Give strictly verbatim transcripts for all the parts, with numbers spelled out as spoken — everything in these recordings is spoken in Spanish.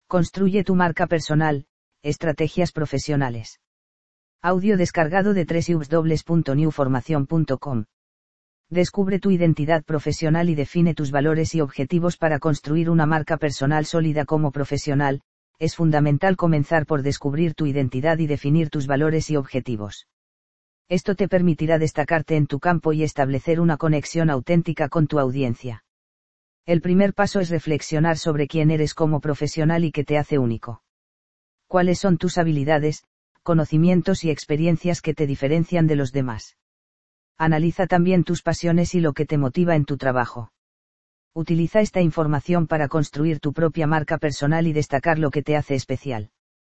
Construye tu marca personal, estrategias profesionales. Audio descargado de doble u doble u doble u punto new formación punto com. Descubre tu identidad profesional y define tus valores y objetivos para construir una marca personal sólida como profesional. Es fundamental comenzar por descubrir tu identidad y definir tus valores y objetivos. Esto te permitirá destacarte en tu campo y establecer una conexión auténtica con tu audiencia. El primer paso es reflexionar sobre quién eres como profesional y qué te hace único. ¿Cuáles son tus habilidades, conocimientos y experiencias que te diferencian de los demás? Analiza también tus pasiones y lo que te motiva en tu trabajo. Utiliza esta información para construir tu propia marca personal y destacar lo que te hace especial.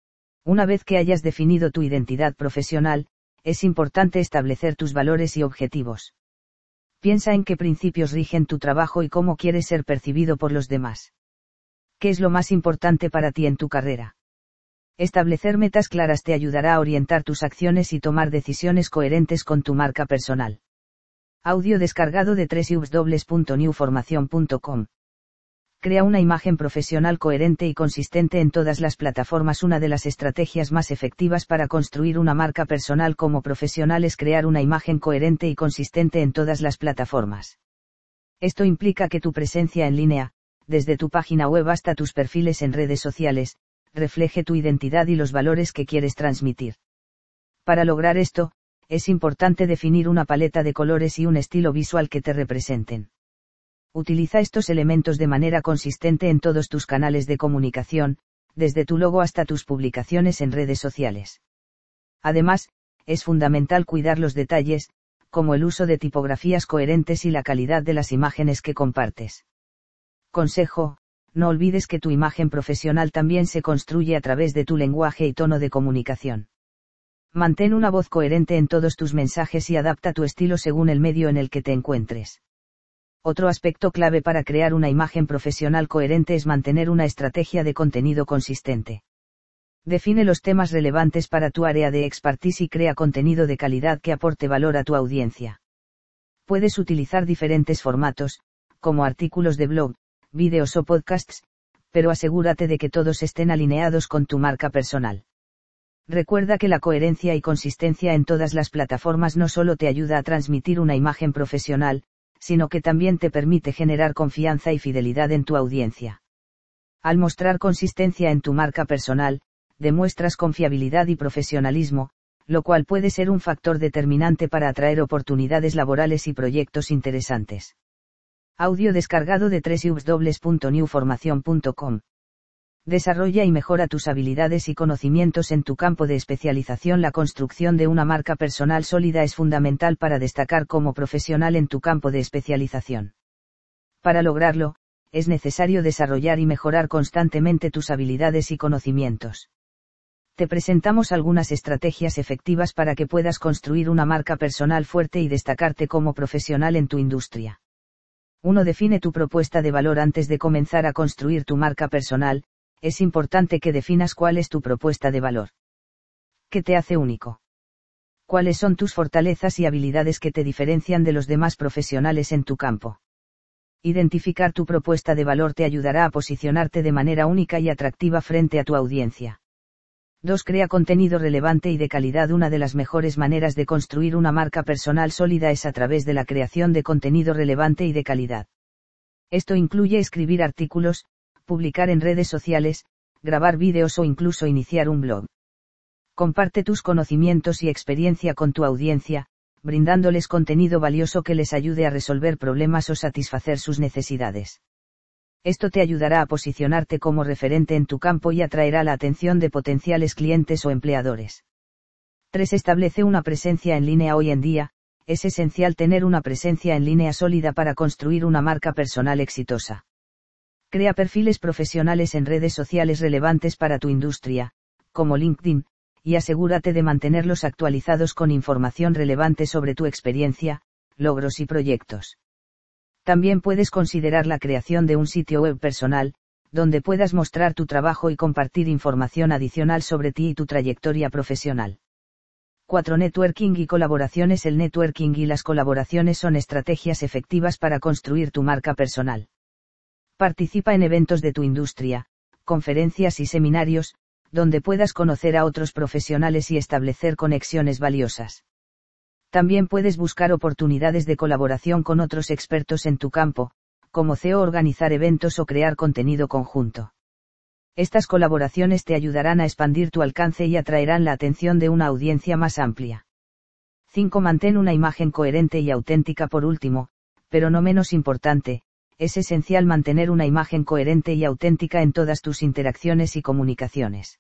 Una vez que hayas definido tu identidad profesional, es importante establecer tus valores y objetivos. Piensa en qué principios rigen tu trabajo y cómo quieres ser percibido por los demás. ¿Qué es lo más importante para ti en tu carrera? Establecer metas claras te ayudará a orientar tus acciones y tomar decisiones coherentes con tu marca personal. Audio descargado de doble u doble u doble u punto new formación punto com. Crea una imagen profesional coherente y consistente en todas las plataformas. Una de las estrategias más efectivas para construir una marca personal como profesional es crear una imagen coherente y consistente en todas las plataformas. Esto implica que tu presencia en línea, desde tu página web hasta tus perfiles en redes sociales, refleje tu identidad y los valores que quieres transmitir. Para lograr esto, es importante definir una paleta de colores y un estilo visual que te representen. Utiliza estos elementos de manera consistente en todos tus canales de comunicación, desde tu logo hasta tus publicaciones en redes sociales. Además, es fundamental cuidar los detalles, como el uso de tipografías coherentes y la calidad de las imágenes que compartes. Consejo: no olvides que tu imagen profesional también se construye a través de tu lenguaje y tono de comunicación. Mantén una voz coherente en todos tus mensajes y adapta tu estilo según el medio en el que te encuentres. Otro aspecto clave para crear una imagen profesional coherente es mantener una estrategia de contenido consistente. Define los temas relevantes para tu área de expertise y crea contenido de calidad que aporte valor a tu audiencia. Puedes utilizar diferentes formatos, como artículos de blog, vídeos o podcasts, pero asegúrate de que todos estén alineados con tu marca personal. Recuerda que la coherencia y consistencia en todas las plataformas no solo te ayuda a transmitir una imagen profesional, sino que también te permite generar confianza y fidelidad en tu audiencia. Al mostrar consistencia en tu marca personal, demuestras confiabilidad y profesionalismo, lo cual puede ser un factor determinante para atraer oportunidades laborales y proyectos interesantes. Audio descargado de doble u doble u doble u punto new formación punto com. Desarrolla y mejora tus habilidades y conocimientos en tu campo de especialización. La construcción de una marca personal sólida es fundamental para destacar como profesional en tu campo de especialización. Para lograrlo, es necesario desarrollar y mejorar constantemente tus habilidades y conocimientos. Te presentamos algunas estrategias efectivas para que puedas construir una marca personal fuerte y destacarte como profesional en tu industria. uno Define tu propuesta de valor. Antes de comenzar a construir tu marca personal, es importante que definas cuál es tu propuesta de valor. ¿Qué te hace único? ¿Cuáles son tus fortalezas y habilidades que te diferencian de los demás profesionales en tu campo? Identificar tu propuesta de valor te ayudará a posicionarte de manera única y atractiva frente a tu audiencia. dos Crea contenido relevante y de calidad. Una de las mejores maneras de construir una marca personal sólida es a través de la creación de contenido relevante y de calidad. Esto incluye escribir artículos, publicar en redes sociales, grabar vídeos o incluso iniciar un blog. Comparte tus conocimientos y experiencia con tu audiencia, brindándoles contenido valioso que les ayude a resolver problemas o satisfacer sus necesidades. Esto te ayudará a posicionarte como referente en tu campo y atraerá la atención de potenciales clientes o empleadores. tres Establece una presencia en línea. Hoy en día, es esencial tener una presencia en línea sólida para construir una marca personal exitosa. Crea perfiles profesionales en redes sociales relevantes para tu industria, como LinkedIn, y asegúrate de mantenerlos actualizados con información relevante sobre tu experiencia, logros y proyectos. También puedes considerar la creación de un sitio web personal, donde puedas mostrar tu trabajo y compartir información adicional sobre ti y tu trayectoria profesional. cuatro Networking y colaboraciones. El networking y las colaboraciones son estrategias efectivas para construir tu marca personal. Participa en eventos de tu industria, conferencias y seminarios, donde puedas conocer a otros profesionales y establecer conexiones valiosas. También puedes buscar oportunidades de colaboración con otros expertos en tu campo, como C E O, organizar eventos o crear contenido conjunto. Estas colaboraciones te ayudarán a expandir tu alcance y atraerán la atención de una audiencia más amplia. cinco Mantén una imagen coherente y auténtica. Por último, pero no menos importante, es esencial mantener una imagen coherente y auténtica en todas tus interacciones y comunicaciones.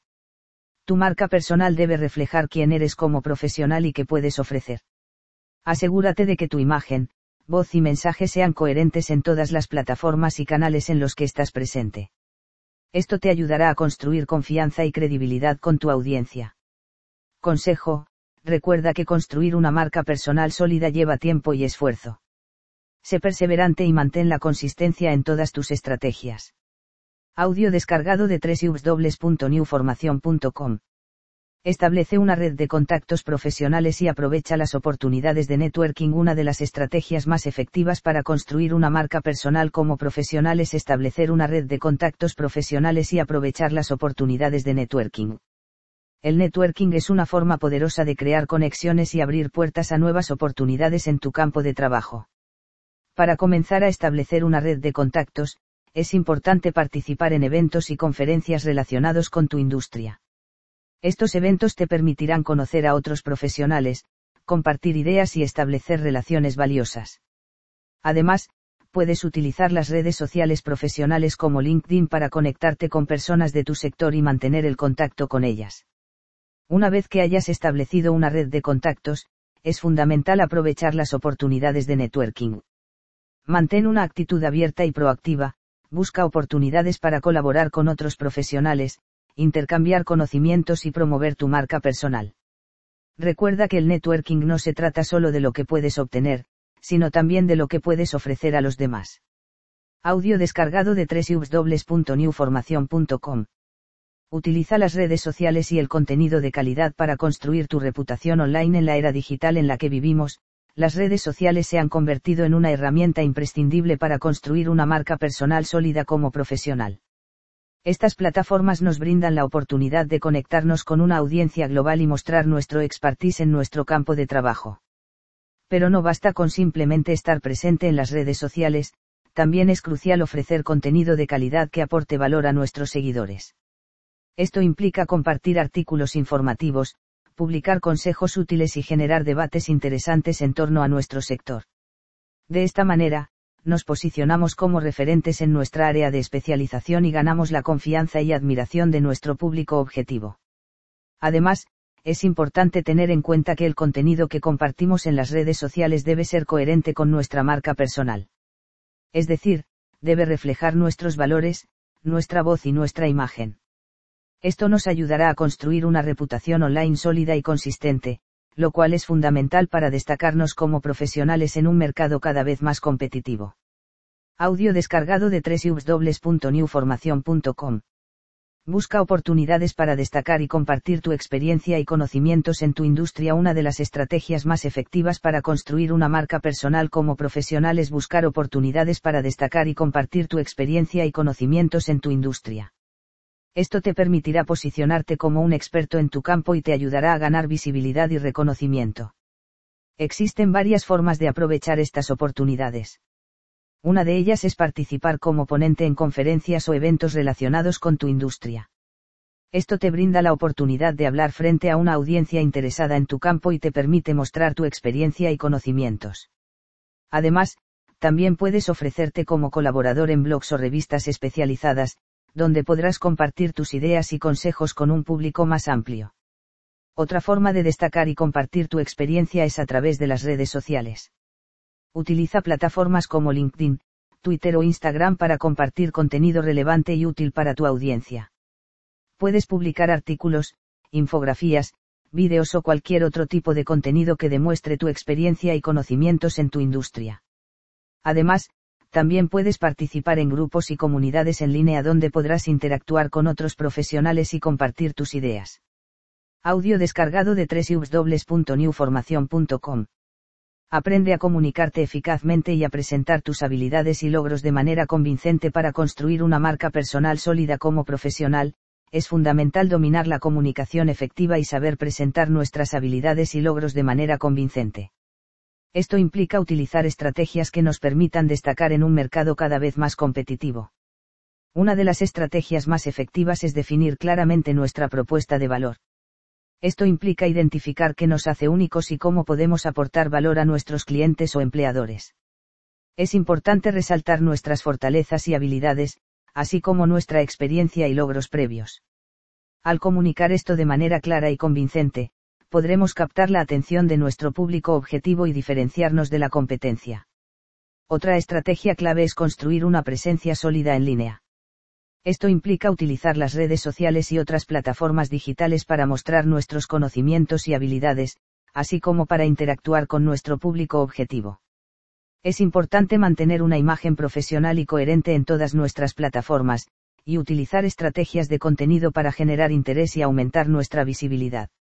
Tu marca personal debe reflejar quién eres como profesional y qué puedes ofrecer. Asegúrate de que tu imagen, voz y mensaje sean coherentes en todas las plataformas y canales en los que estás presente. Esto te ayudará a construir confianza y credibilidad con tu audiencia. Consejo: recuerda que construir una marca personal sólida lleva tiempo y esfuerzo. Sé perseverante y mantén la consistencia en todas tus estrategias. Audio descargado de doble u doble u doble u punto new formación punto com. Establece una red de contactos profesionales y aprovecha las oportunidades de networking. Una de las estrategias más efectivas para construir una marca personal como profesional es establecer una red de contactos profesionales y aprovechar las oportunidades de networking. El networking es una forma poderosa de crear conexiones y abrir puertas a nuevas oportunidades en tu campo de trabajo. Para comenzar a establecer una red de contactos, es importante participar en eventos y conferencias relacionados con tu industria. Estos eventos te permitirán conocer a otros profesionales, compartir ideas y establecer relaciones valiosas. Además, puedes utilizar las redes sociales profesionales como LinkedIn para conectarte con personas de tu sector y mantener el contacto con ellas. Una vez que hayas establecido una red de contactos, es fundamental aprovechar las oportunidades de networking. Mantén una actitud abierta y proactiva, busca oportunidades para colaborar con otros profesionales, intercambiar conocimientos y promover tu marca personal. Recuerda que el networking no se trata solo de lo que puedes obtener, sino también de lo que puedes ofrecer a los demás. Audio descargado de doble u doble u doble u punto new formación punto com. Utiliza las redes sociales y el contenido de calidad para construir tu reputación online. En la era digital en la que vivimos, las redes sociales se han convertido en una herramienta imprescindible para construir una marca personal sólida como profesional. Estas plataformas nos brindan la oportunidad de conectarnos con una audiencia global y mostrar nuestro expertise en nuestro campo de trabajo. Pero no basta con simplemente estar presente en las redes sociales, también es crucial ofrecer contenido de calidad que aporte valor a nuestros seguidores. Esto implica compartir artículos informativos, publicar consejos útiles y generar debates interesantes en torno a nuestro sector. De esta manera, nos posicionamos como referentes en nuestra área de especialización y ganamos la confianza y admiración de nuestro público objetivo. Además, es importante tener en cuenta que el contenido que compartimos en las redes sociales debe ser coherente con nuestra marca personal. Es decir, debe reflejar nuestros valores, nuestra voz y nuestra imagen. Esto nos ayudará a construir una reputación online sólida y consistente, lo cual es fundamental para destacarnos como profesionales en un mercado cada vez más competitivo. Audio descargado de doble u doble u doble u punto new formación punto com. Busca oportunidades para destacar y compartir tu experiencia y conocimientos en tu industria. Una de las estrategias más efectivas para construir una marca personal como profesional es buscar oportunidades para destacar y compartir tu experiencia y conocimientos en tu industria. Esto te permitirá posicionarte como un experto en tu campo y te ayudará a ganar visibilidad y reconocimiento. Existen varias formas de aprovechar estas oportunidades. Una de ellas es participar como ponente en conferencias o eventos relacionados con tu industria. Esto te brinda la oportunidad de hablar frente a una audiencia interesada en tu campo y te permite mostrar tu experiencia y conocimientos. Además, también puedes ofrecerte como colaborador en blogs o revistas especializadas, donde podrás compartir tus ideas y consejos con un público más amplio. Otra forma de destacar y compartir tu experiencia es a través de las redes sociales. Utiliza plataformas como LinkedIn, Twitter o Instagram para compartir contenido relevante y útil para tu audiencia. Puedes publicar artículos, infografías, vídeos o cualquier otro tipo de contenido que demuestre tu experiencia y conocimientos en tu industria. Además, también puedes participar en grupos y comunidades en línea donde podrás interactuar con otros profesionales y compartir tus ideas. Audio descargado de doble u doble u doble u punto new formación punto com. Aprende a comunicarte eficazmente y a presentar tus habilidades y logros de manera convincente para construir una marca personal sólida como profesional. Es fundamental dominar la comunicación efectiva y saber presentar nuestras habilidades y logros de manera convincente. Esto implica utilizar estrategias que nos permitan destacar en un mercado cada vez más competitivo. Una de las estrategias más efectivas es definir claramente nuestra propuesta de valor. Esto implica identificar qué nos hace únicos y cómo podemos aportar valor a nuestros clientes o empleadores. Es importante resaltar nuestras fortalezas y habilidades, así como nuestra experiencia y logros previos. Al comunicar esto de manera clara y convincente, podremos captar la atención de nuestro público objetivo y diferenciarnos de la competencia. Otra estrategia clave es construir una presencia sólida en línea. Esto implica utilizar las redes sociales y otras plataformas digitales para mostrar nuestros conocimientos y habilidades, así como para interactuar con nuestro público objetivo. Es importante mantener una imagen profesional y coherente en todas nuestras plataformas, y utilizar estrategias de contenido para generar interés y aumentar nuestra visibilidad.